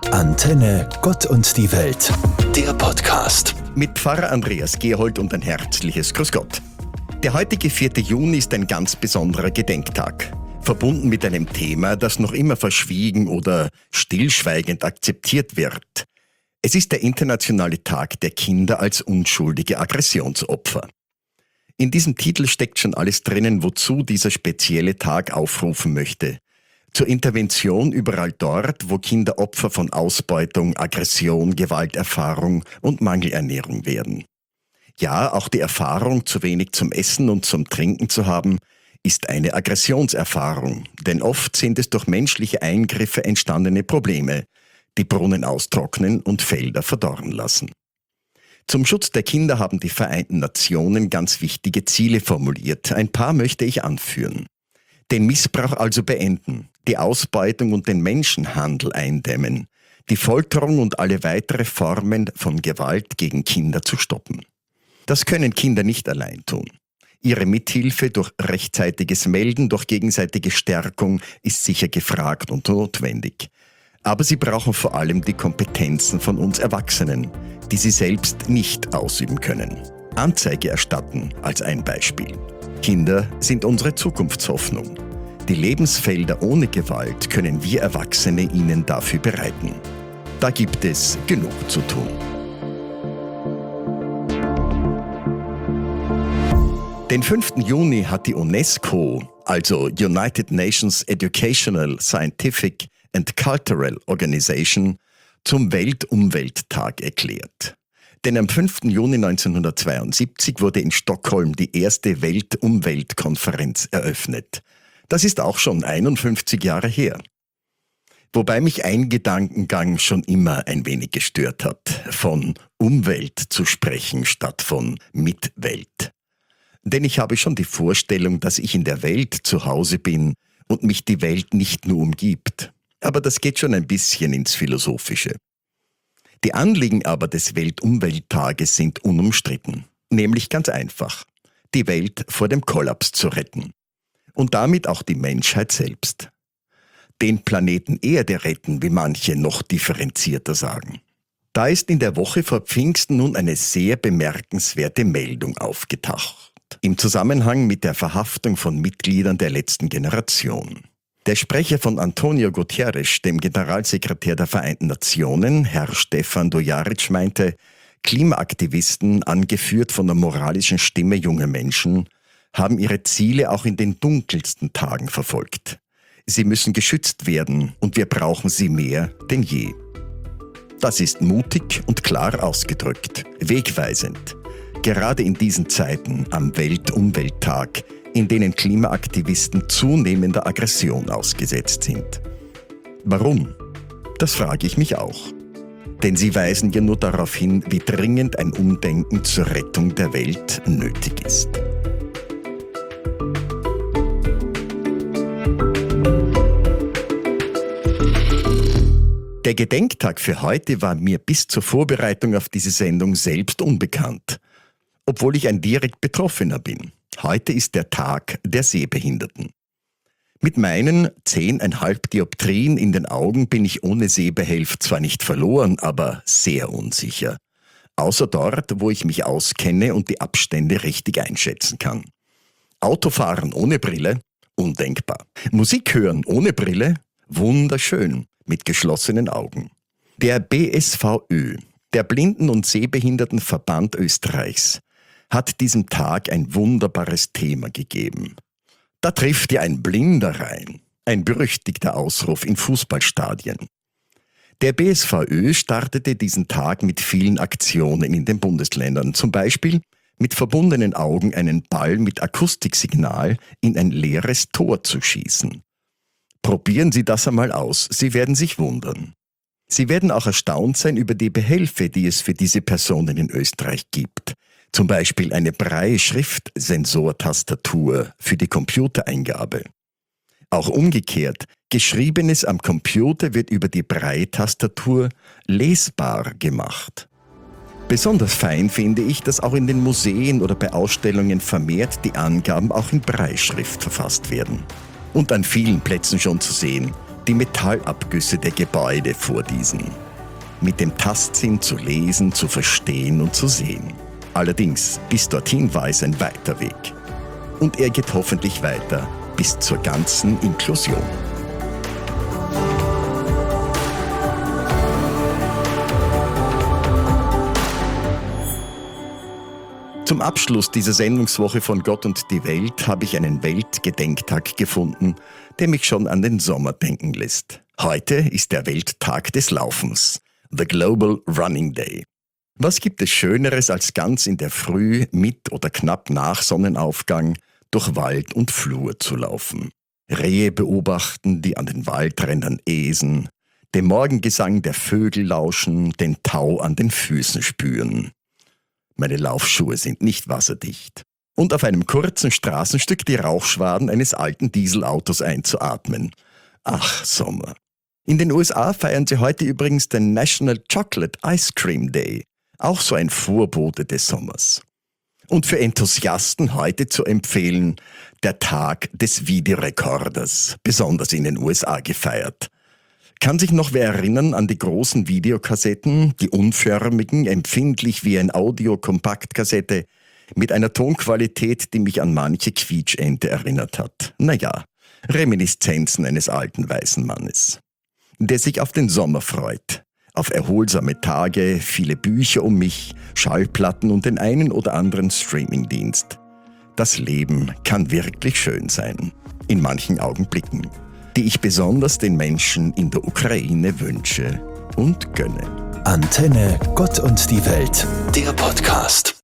Antenne Gott und die Welt, der Podcast. Mit Pfarrer Andreas Gerhold und ein herzliches Grüß Gott. Der heutige 4. Juni ist ein ganz besonderer Gedenktag, verbunden mit einem Thema, das noch immer verschwiegen oder stillschweigend akzeptiert wird. Es ist der internationale Tag der Kinder als unschuldige Aggressionsopfer. In diesem Titel steckt schon alles drinnen, wozu dieser spezielle Tag aufrufen möchte. Zur Intervention überall dort, wo Kinder Opfer von Ausbeutung, Aggression, Gewalterfahrung und Mangelernährung werden. Ja, auch die Erfahrung, zu wenig zum Essen und zum Trinken zu haben, ist eine Aggressionserfahrung, denn oft sind es durch menschliche Eingriffe entstandene Probleme, die Brunnen austrocknen und Felder verdorren lassen. Zum Schutz der Kinder haben die Vereinten Nationen ganz wichtige Ziele formuliert. Ein paar möchte ich anführen. Den Missbrauch also beenden, die Ausbeutung und den Menschenhandel eindämmen, die Folterung und alle weitere Formen von Gewalt gegen Kinder zu stoppen. Das können Kinder nicht allein tun. Ihre Mithilfe durch rechtzeitiges Melden, durch gegenseitige Stärkung ist sicher gefragt und notwendig. Aber sie brauchen vor allem die Kompetenzen von uns Erwachsenen, die sie selbst nicht ausüben können. Anzeige erstatten als ein Beispiel. Kinder sind unsere Zukunftshoffnung. Die Lebensfelder ohne Gewalt können wir Erwachsene ihnen dafür bereiten. Da gibt es genug zu tun. Den 5. Juni hat die UNESCO, also United Nations Educational, Scientific and Cultural Organization, zum Weltumwelttag erklärt. Denn am 5. Juni 1972 wurde in Stockholm die erste Weltumweltkonferenz eröffnet. Das ist auch schon 51 Jahre her. Wobei mich ein Gedankengang schon immer ein wenig gestört hat, von Umwelt zu sprechen statt von Mitwelt. Denn ich habe schon die Vorstellung, dass ich in der Welt zu Hause bin und mich die Welt nicht nur umgibt. Aber das geht schon ein bisschen ins Philosophische. Die Anliegen aber des Weltumwelttages sind unumstritten, nämlich ganz einfach, die Welt vor dem Kollaps zu retten und damit auch die Menschheit selbst. Den Planeten Erde retten, wie manche noch differenzierter sagen. Da ist in der Woche vor Pfingsten nun eine sehr bemerkenswerte Meldung aufgetaucht, im Zusammenhang mit der Verhaftung von Mitgliedern der letzten Generation. Der Sprecher von Antonio Guterres, dem Generalsekretär der Vereinten Nationen, Herr Stefan Dujarric, meinte, Klimaaktivisten, angeführt von der moralischen Stimme junger Menschen, haben ihre Ziele auch in den dunkelsten Tagen verfolgt. Sie müssen geschützt werden und wir brauchen sie mehr denn je. Das ist mutig und klar ausgedrückt, wegweisend. Gerade in diesen Zeiten am Weltumwelttag, in denen Klimaaktivisten zunehmender Aggression ausgesetzt sind. Warum? Das frage ich mich auch. Denn sie weisen ja nur darauf hin, wie dringend ein Umdenken zur Rettung der Welt nötig ist. Der Gedenktag für heute war mir bis zur Vorbereitung auf diese Sendung selbst unbekannt, obwohl ich ein direkt Betroffener bin. Heute ist der Tag der Sehbehinderten. Mit meinen 10,5 Dioptrien in den Augen bin ich ohne Sehbehelf zwar nicht verloren, aber sehr unsicher. Außer dort, wo ich mich auskenne und die Abstände richtig einschätzen kann. Autofahren ohne Brille? Undenkbar. Musik hören ohne Brille? Wunderschön, mit geschlossenen Augen. Der BSVÖ, der Blinden- und Sehbehindertenverband Österreichs, hat diesem Tag ein wunderbares Thema gegeben. Da trifft ja ein Blinder rein, ein berüchtigter Ausruf in Fußballstadien. Der BSVÖ startete diesen Tag mit vielen Aktionen in den Bundesländern, zum Beispiel mit verbundenen Augen einen Ball mit Akustiksignal in ein leeres Tor zu schießen. Probieren Sie das einmal aus, Sie werden sich wundern. Sie werden auch erstaunt sein über die Behelfe, die es für diese Personen in Österreich gibt. Zum Beispiel eine Braille-Schriftsensortastatur für die Computereingabe. Auch umgekehrt, Geschriebenes am Computer wird über die Braille-Tastatur lesbar gemacht. Besonders fein finde ich, dass auch in den Museen oder bei Ausstellungen vermehrt die Angaben auch in Brailleschrift verfasst werden. Und an vielen Plätzen schon zu sehen, die Metallabgüsse der Gebäude vor diesen. Mit dem Tastsinn zu lesen, zu verstehen und zu sehen. Allerdings, bis dorthin war es ein weiter Weg. Und er geht hoffentlich weiter bis zur ganzen Inklusion. Zum Abschluss dieser Sendungswoche von Gott und die Welt habe ich einen Weltgedenktag gefunden, der mich schon an den Sommer denken lässt. Heute ist der Welttag des Laufens, The Global Running Day. Was gibt es Schöneres, als ganz in der Früh, mit oder knapp nach Sonnenaufgang durch Wald und Flur zu laufen? Rehe beobachten, die an den Waldrändern äsen, dem Morgengesang der Vögel lauschen, den Tau an den Füßen spüren. Meine Laufschuhe sind nicht wasserdicht. Und auf einem kurzen Straßenstück die Rauchschwaden eines alten Dieselautos einzuatmen. Ach, Sommer. In den USA feiern sie heute übrigens den National Chocolate Ice Cream Day. Auch so ein Vorbote des Sommers. Und für Enthusiasten heute zu empfehlen, der Tag des Videorekorders, besonders in den USA gefeiert. Kann sich noch wer erinnern an die großen Videokassetten, die unförmigen, empfindlich wie ein Audio-Kompaktkassette, mit einer Tonqualität, die mich an manche Quietschente erinnert hat? Naja, Reminiszenzen eines alten weißen Mannes, der sich auf den Sommer freut, auf erholsame Tage, viele Bücher um mich, Schallplatten und den einen oder anderen Streamingdienst. Das Leben kann wirklich schön sein, in manchen Augenblicken, die ich besonders den Menschen in der Ukraine wünsche und gönne. Antenne Gott und die Welt, der Podcast.